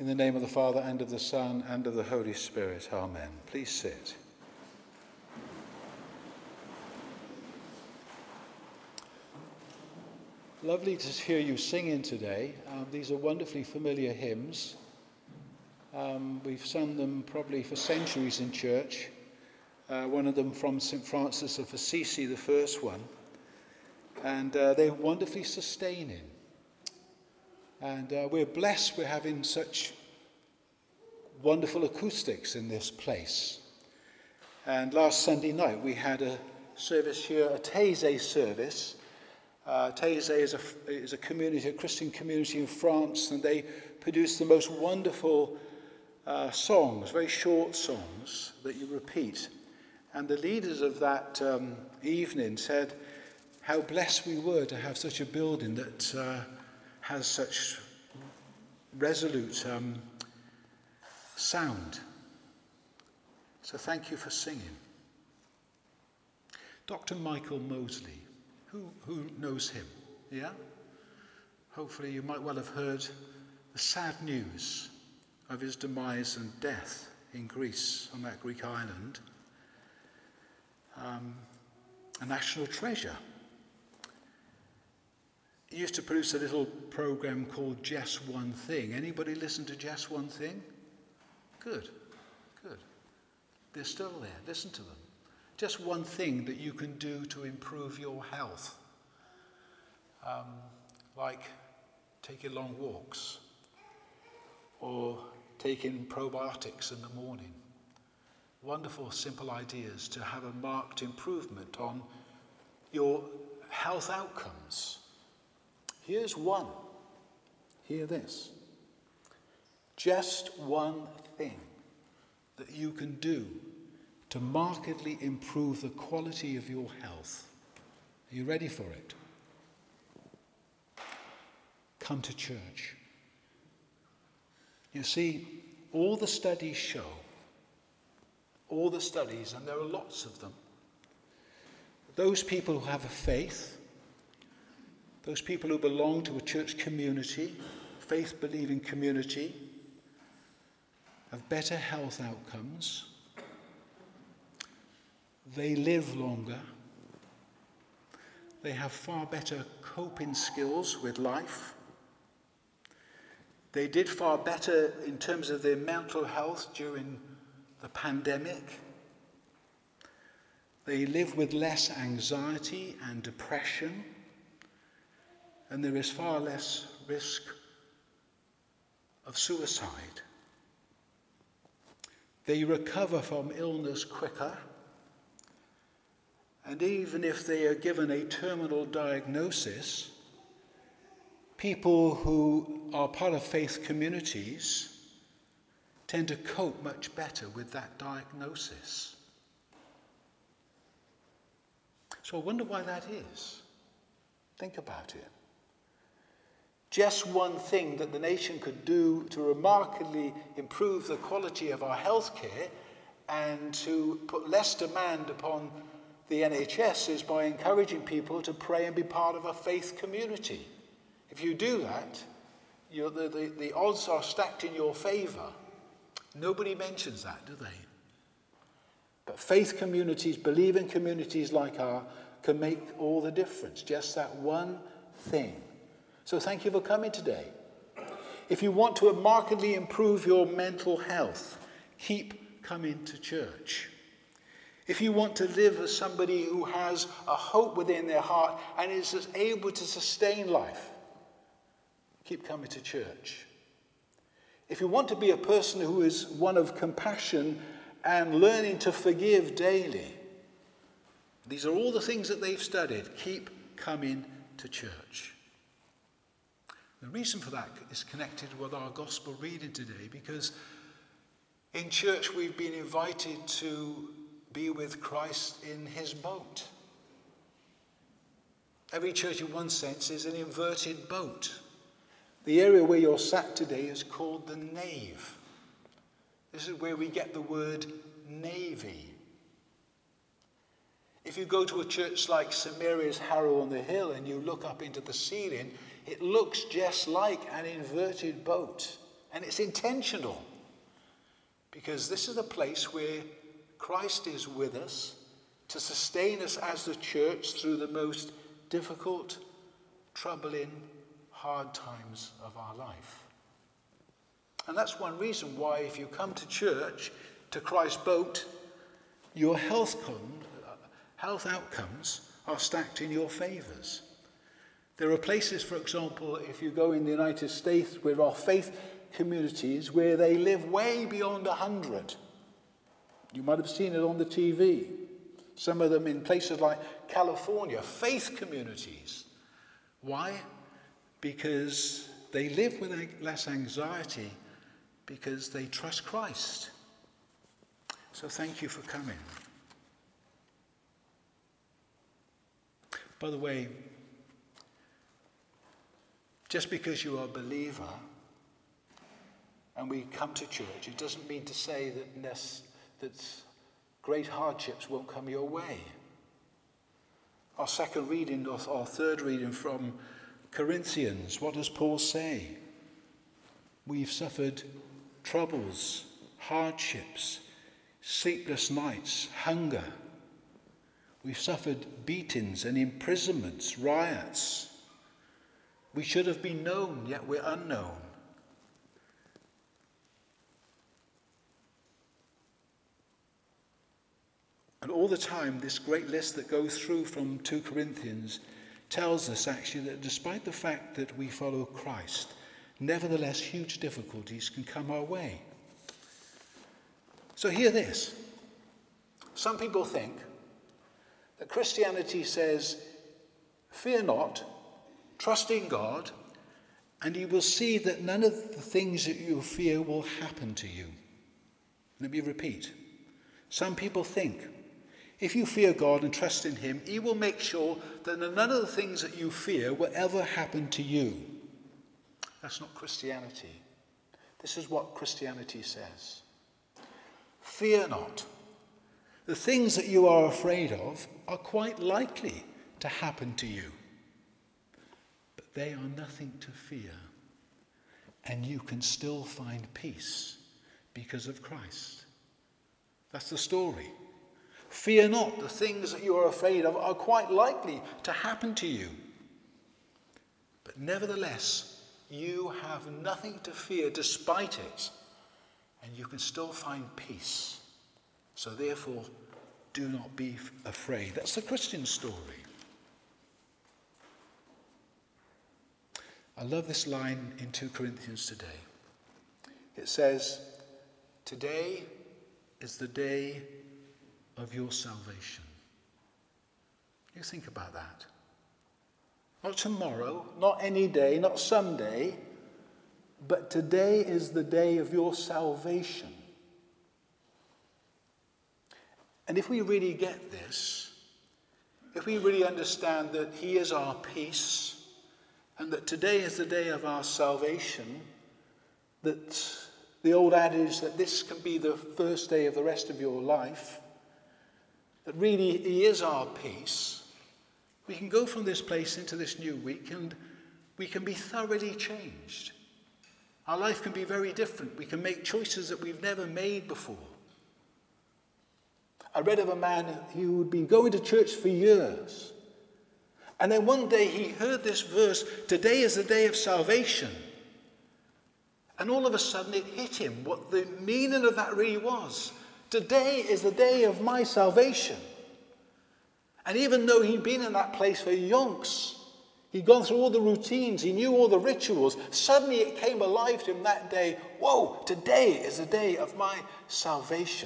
In the name of the Father, and of the Son, and of the Holy Spirit. Amen. Please sit. Lovely to hear you singing today. These are wonderfully familiar hymns. We've sung them probably for centuries in church. One of them from St. Francis of Assisi, the first one. And they're wonderfully sustaining. And we're blessed we're having such wonderful acoustics in this place. And last Sunday night we had a service here, a Taizé service. Taizé is a community, a Christian community in France, and they produce the most wonderful songs, very short songs that you repeat. And the leaders of that evening said how blessed we were to have such a building that has such resolute sound. So thank you for singing. Dr. Michael Mosley, who knows him? Yeah? Hopefully you might well have heard the sad news of his demise and death in Greece, on that Greek island. A national treasure. He used to produce a little program called Just One Thing. Anybody listen to Just One Thing? Good, good. They're still there. Listen to them. Just one thing that you can do to improve your health. Like taking long walks or taking probiotics in the morning. Wonderful, simple ideas to have a marked improvement on your health outcomes. Here's one. Hear this. Just one thing that you can do to markedly improve the quality of your health. Are you ready for it? Come to church. You see, all the studies show, and there are lots of them, those people who have a faith, those people who belong to a church community, faith-believing community, have better health outcomes. They live longer. They have far better coping skills with life. They did far better in terms of their mental health during the pandemic. They live with less anxiety and depression. And there is far less risk of suicide. They recover from illness quicker. And even if they are given a terminal diagnosis, people who are part of faith communities tend to cope much better with that diagnosis. So I wonder why that is. Think about it. Just one thing that the nation could do to remarkably improve the quality of our healthcare and to put less demand upon the NHS is by encouraging people to pray and be part of a faith community. If you do that, the odds are stacked in your favour. Nobody mentions that, do they? But faith communities, believing communities like ours, can make all the difference. Just that one thing. So thank you for coming today. If you want to markedly improve your mental health, keep coming to church. If you want to live as somebody who has a hope within their heart and is able to sustain life, keep coming to church. If you want to be a person who is one of compassion and learning to forgive daily, these are all the things that they've studied. Keep coming to church. The reason for that is connected with our gospel reading today, because in church we've been invited to be with Christ in his boat. Every church in one sense is an inverted boat. The area where you're sat today is called the nave. This is where we get the word navy. If you go to a church like St. Mary's Harrow on the Hill and you look up into the ceiling, it looks just like an inverted boat. And it's intentional, because this is a place where Christ is with us to sustain us as the church through the most difficult, troubling, hard times of our life. And that's one reason why, if you come to church, to Christ's boat, your health outcomes are stacked in your favours. There are places, for example, if you go in the United States, where our faith communities where they live way beyond 100. You might have seen it on the TV. Some of them in places like California, faith communities. Why? Because they live with less anxiety, because they trust Christ. So thank you for coming. By the way, just because you are a believer and we come to church, it doesn't mean to say that great hardships won't come your way. Our second reading, or our third reading from Corinthians, what does Paul say? We've suffered troubles, hardships, sleepless nights, hunger. We've suffered beatings and imprisonments, riots. We should have been known, yet we're unknown. And all the time, this great list that goes through from 2 Corinthians tells us actually that despite the fact that we follow Christ, nevertheless huge difficulties can come our way. So hear this. Some people think that Christianity says, fear not, trust in God, and you will see that none of the things that you fear will happen to you. Let me repeat. Some people think, if you fear God and trust in him, he will make sure that none of the things that you fear will ever happen to you. That's not Christianity. This is what Christianity says. Fear not. The things that you are afraid of are quite likely to happen to you. But they are nothing to fear. And you can still find peace because of Christ. That's the story. Fear not, the things that you are afraid of are quite likely to happen to you. But nevertheless, you have nothing to fear despite it, and you can still find peace. So therefore, do not be afraid. That's the Christian story. I love this line in 2 Corinthians today. It says, today is the day of your salvation. You think about that. Not tomorrow, not any day, not someday, but today is the day of your salvation. And if we really get this, if we really understand that he is our peace, and that today is the day of our salvation, that the old adage that this can be the first day of the rest of your life, that really he is our peace, we can go from this place into this new week and we can be thoroughly changed. Our life can be very different. We can make choices that we've never made before. I read of a man who had been going to church for years. And then one day he heard this verse, today is the day of salvation. And all of a sudden it hit him what the meaning of that really was. Today is the day of my salvation. And even though he'd been in that place for yonks, he'd gone through all the routines, he knew all the rituals, suddenly it came alive to him that day, whoa, today is the day of my salvation.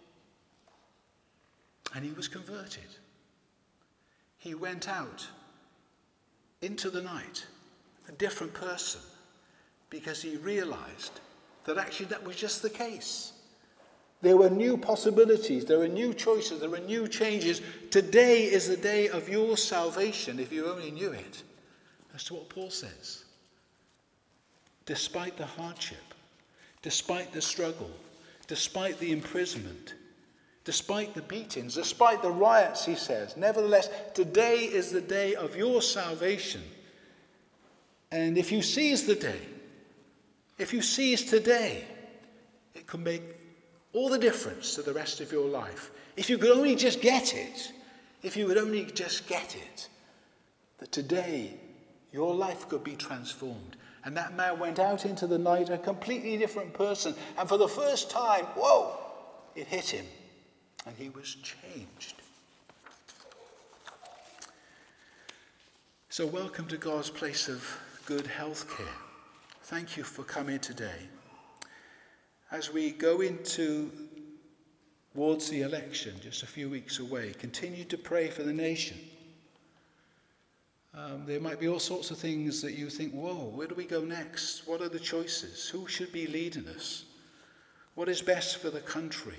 And he was converted. He went out into the night, a different person, because he realized that actually that was just the case. There were new possibilities, there were new choices, there were new changes. Today is the day of your salvation, if you only knew it. That's what Paul says. Despite the hardship, despite the struggle, despite the imprisonment, despite the beatings, despite the riots, he says, nevertheless, today is the day of your salvation. And if you seize the day, If you seize today, it can make all the difference to the rest of your life. If you could only just get it, that today your life could be transformed. And that man went out into the night a completely different person. And for the first time, whoa, it hit him. And he was changed. So welcome to God's place of good health care. Thank you for coming today. As we go towards the election, just a few weeks away, continue to pray for the nation. There might be all sorts of things that you think, whoa, where do we go next? What are the choices? Who should be leading us? What is best for the country?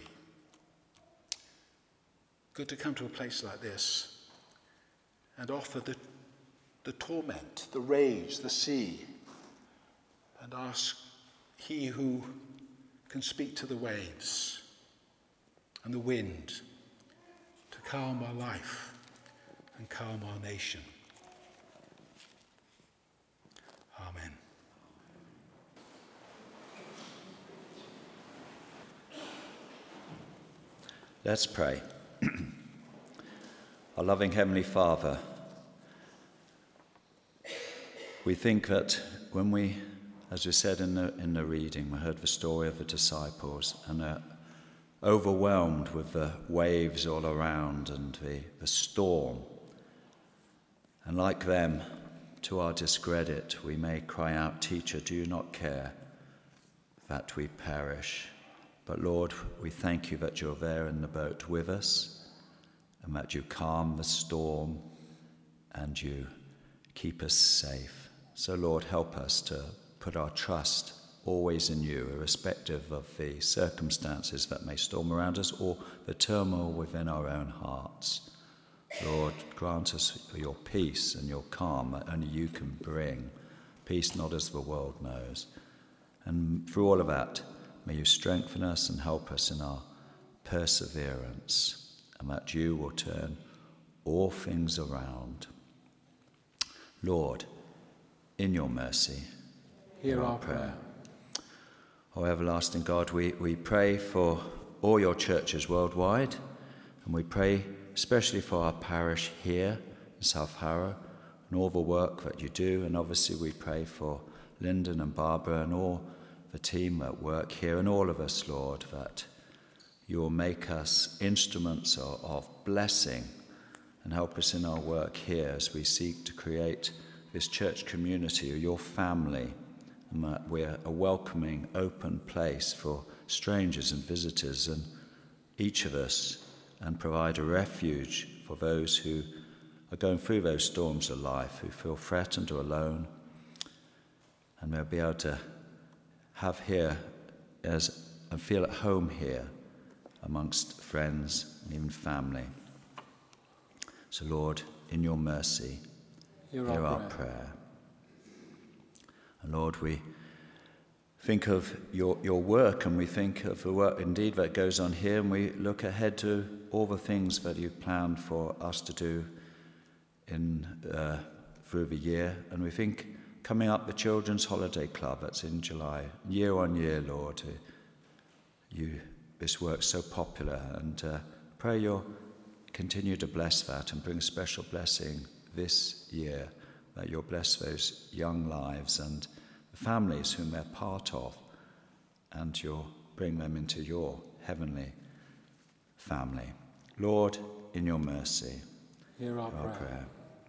Good to come to a place like this and offer the torment, the rage, the sea, and ask he who can speak to the waves and the wind to calm our life and calm our nation. Amen. Let's pray. Our loving Heavenly Father, we think that when we, as we said in the reading, we heard the story of the disciples and are overwhelmed with the waves all around and the storm. And like them, to our discredit, we may cry out, "Teacher, do you not care that we perish?" But Lord, we thank you that you're there in the boat with us and that you calm the storm and you keep us safe. So Lord, help us to put our trust always in you, irrespective of the circumstances that may storm around us or the turmoil within our own hearts. Lord, grant us your peace and your calm that only you can bring, peace not as the world knows. And through all of that, may you strengthen us and help us in our perseverance, and that you will turn all things around. Lord, in your mercy, hear our prayer. O everlasting God, we pray for all your churches worldwide, and we pray especially for our parish here in South Harrow and all the work that you do. And obviously we pray for Lyndon and Barbara and all the team at work here and all of us, Lord, that you will make us instruments of blessing and help us in our work here as we seek to create this church community, your family, and that we're a welcoming, open place for strangers and visitors and each of us, and provide a refuge for those who are going through those storms of life, who feel threatened or alone, and they'll be able to have here and feel at home here amongst friends and even family. So Lord, in your mercy, hear our prayer. And Lord, we think of your work, and we think of the work indeed that goes on here, and we look ahead to all the things that you've planned for us to do through the year. And we think coming up the Children's Holiday Club, that's in July, year on year, Lord, this work's so popular, and pray you'll continue to bless that and bring a special blessing this year, that you'll bless those young lives and the families whom they're part of, and you'll bring them into your heavenly family. Lord, in your mercy, hear our prayer.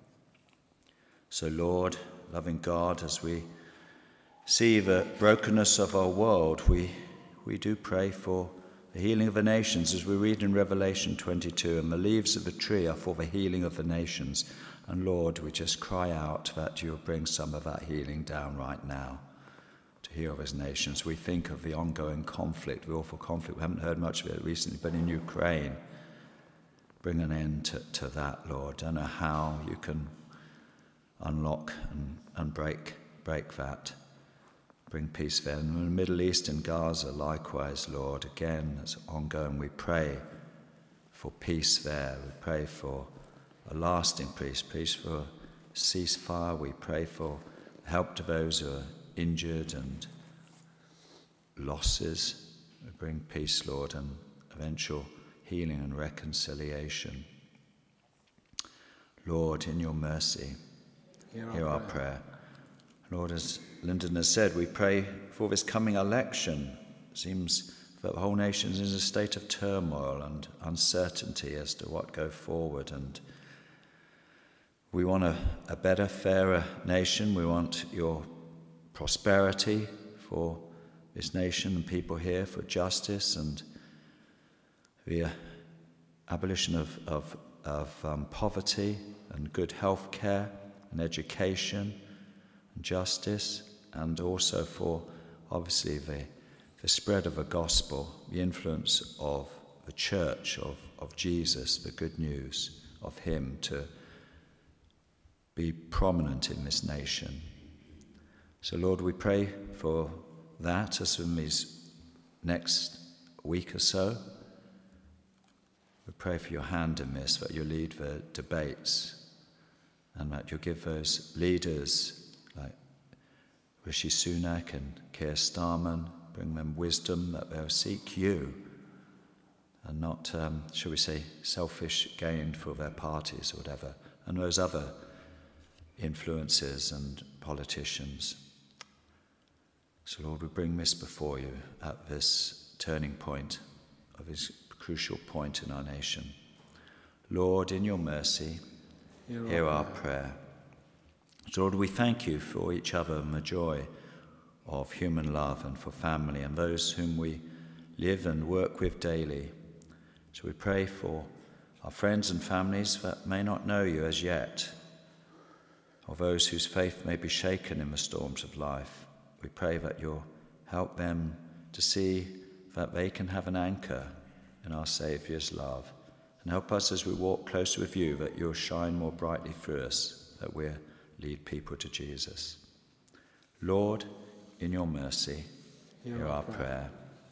So Lord, loving God, as we see the brokenness of our world, we do pray for the healing of the nations, as we read in Revelation 22, and the leaves of the tree are for the healing of the nations. And Lord, we just cry out that you'll bring some of that healing down right now to heal those nations. We think of the ongoing conflict, the awful conflict. We haven't heard much of it recently, but in Ukraine, bring an end to that, Lord. I don't know how you can unlock and break that. Bring peace there. And in the Middle East and Gaza, likewise, Lord, again, it's ongoing. We pray for peace there. We pray for a lasting peace for ceasefire. We pray for help to those who are injured and losses. We bring peace, Lord, and eventual healing and reconciliation. Lord, in your mercy, hear our prayer. Lord, as Lyndon has said, we pray for this coming election. It seems that the whole nation is in a state of turmoil and uncertainty as to what go forward. And we want a better, fairer nation. We want your prosperity for this nation and people here, for justice and the abolition of poverty and good health care and education and justice, and also for, obviously, the spread of the gospel, the influence of the church, of Jesus, the good news of him to be prominent in this nation. So, Lord, we pray for that as in these next week or so. We pray for your hand in this, that you lead the debates and that you give those leaders like Rishi Sunak and Keir Starmer, bring them wisdom that they'll seek you and not, shall we say, selfish gain for their parties or whatever, and those other influences and politicians. So, Lord, we bring this before you at this turning point, of this crucial point in our nation. Lord, in your mercy, hear our prayer. So, Lord, we thank you for each other and the joy of human love and for family and those whom we live and work with daily. So we pray for our friends and families that may not know you as yet, or those whose faith may be shaken in the storms of life. We pray that you'll help them to see that they can have an anchor in our Saviour's love, and help us as we walk closer with you that you'll shine more brightly through us, that we'll lead people to Jesus. Lord, in your mercy, hear our prayer.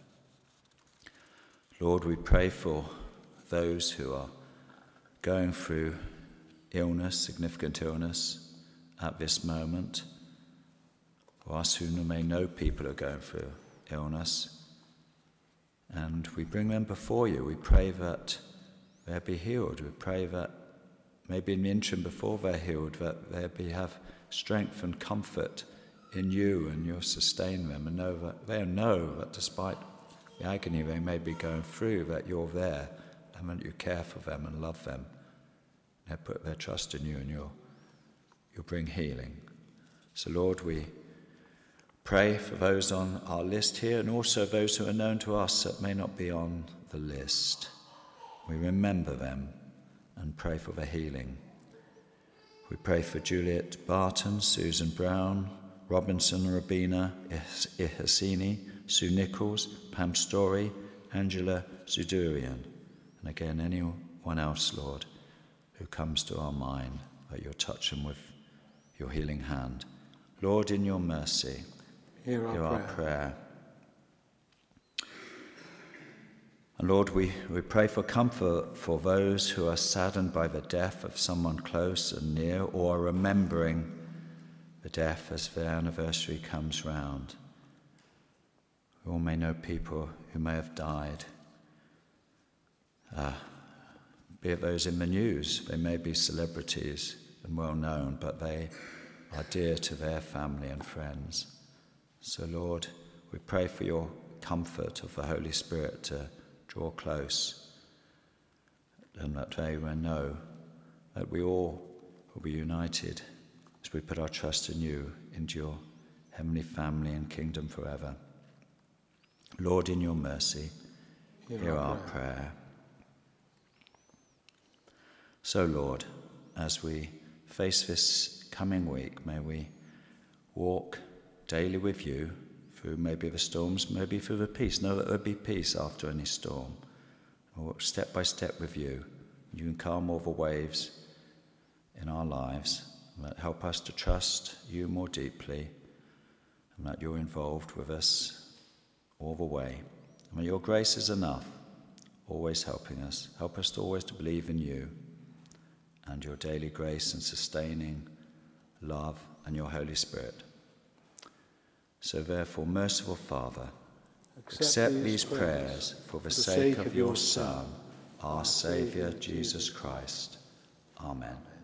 Lord, we pray for those who are going through illness, significant illness at this moment, for us who may know people who are going through illness, and we bring them before you. We pray that they'll be healed. We pray that maybe in the interim before they're healed, that they'll have strength and comfort in you, and you'll sustain them, and they'll know that despite the agony they may be going through, that you're there and that you care for them and love them. They'll put their trust in you, and you'll bring healing. So, Lord, we pray for those on our list here, and also those who are known to us that may not be on the list. We remember them and pray for their healing. We pray for Juliet Barton, Susan Brown, Robinson Rabina, Ihasini, Sue Nichols, Pam Story, Angela Zudurian, and again anyone else, Lord, who comes to our mind, that you'll touch them with your healing hand. Lord, in your mercy, hear our prayer. And Lord, we pray for comfort for those who are saddened by the death of someone close and near, or remembering the death as their anniversary comes round. We all may know people who may have died, be it those in the news. They may be celebrities and well known, but they are dear to their family and friends. So, Lord, we pray for your comfort of the Holy Spirit to draw close, and that they will know that we all will be united as we put our trust in you, into your heavenly family and kingdom forever. Lord, in your mercy, hear our prayer. So, Lord, as we face this coming week, may we walk daily with you through maybe the storms, maybe through the peace. Know that there'll be peace after any storm. We'll walk step by step with you. You can calm all the waves in our lives. And that help us to trust you more deeply, and that you're involved with us all the way. And that your grace is enough, always helping us. Help us to always to believe in you and your daily grace and sustaining love and your Holy Spirit. So therefore, merciful Father, accept these prayers for the sake of your Son, our Saviour, Jesus Christ. Amen.